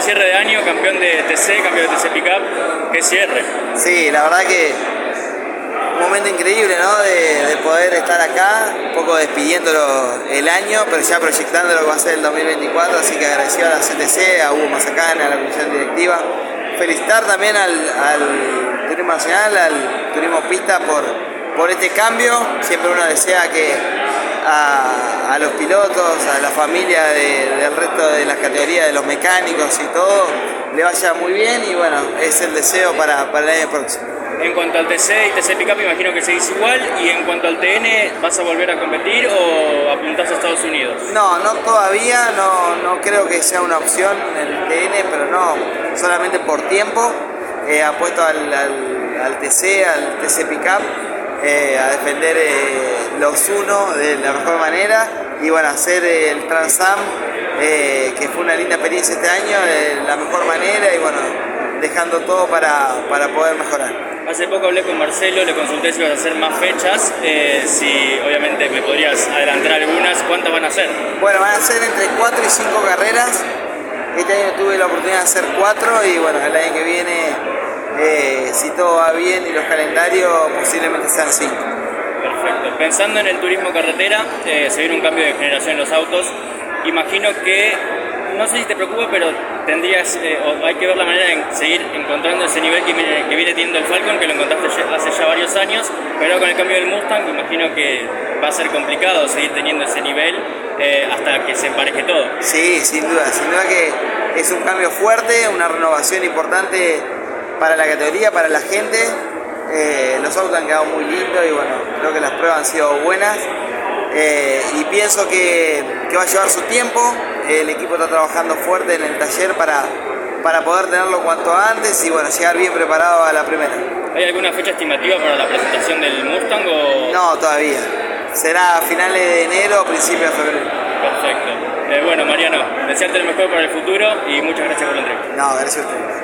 cierre de año, campeón de TC, campeón de TC Pickup, qué cierre. Sí, la verdad que un momento increíble, ¿no? De poder estar acá, un poco despidiéndolo el año, pero ya proyectando lo que va a ser el 2024, así que agradecido a la CTC, a Hugo Mazacán, a la comisión directiva. Felicitar también al Turismo Nacional, al Turismo Pista por este cambio. Siempre uno desea que a los pilotos, a la familia del resto de las categorías, de los mecánicos y todo, le vaya muy bien y bueno, es el deseo para el año próximo. En cuanto al TC y TC Pickup, imagino que seguís igual, y en cuanto al TN, ¿vas a volver a competir o apuntás a Estados Unidos? No todavía, no creo que sea una opción el TN, pero no, solamente por tiempo. Apuesto al TC Pickup, a defender los uno de la mejor manera y bueno, hacer el Trans Am, que fue una linda experiencia este año, de la mejor manera y bueno, dejando todo para poder mejorar. Hace poco hablé con Marcelo, le consulté si ibas a hacer más fechas, si obviamente me podrías adelantar algunas, ¿cuántas van a ser? Bueno, van a ser entre 4 y 5 carreras. Este año tuve la oportunidad de hacer 4 y bueno, el año que viene, si todo va bien y los calendarios, posiblemente sean 5. Perfecto. Pensando en el turismo carretera, se viene un cambio de generación en los autos. Imagino que, no sé si te preocupa, pero tendrías, o hay que ver la manera de seguir encontrando ese nivel que viene teniendo el Falcon, que lo encontraste hace ya varios años, pero con el cambio del Mustang imagino que va a ser complicado seguir teniendo ese nivel hasta que se empareje todo. Sí, sin duda que es un cambio fuerte, una renovación importante para la categoría, para la gente. Los autos han quedado muy lindos y bueno, creo que las pruebas han sido buenas. Y pienso que va a llevar su tiempo. El equipo está trabajando fuerte en el taller para poder tenerlo cuanto antes y bueno, llegar bien preparado a la primera. ¿Hay alguna fecha estimativa para la presentación del Mustang o...? No, todavía. Será a finales de enero o principios de febrero. Perfecto. Bueno, Mariano, desearte lo mejor para el futuro y muchas gracias por la entrevista. No, gracias a usted.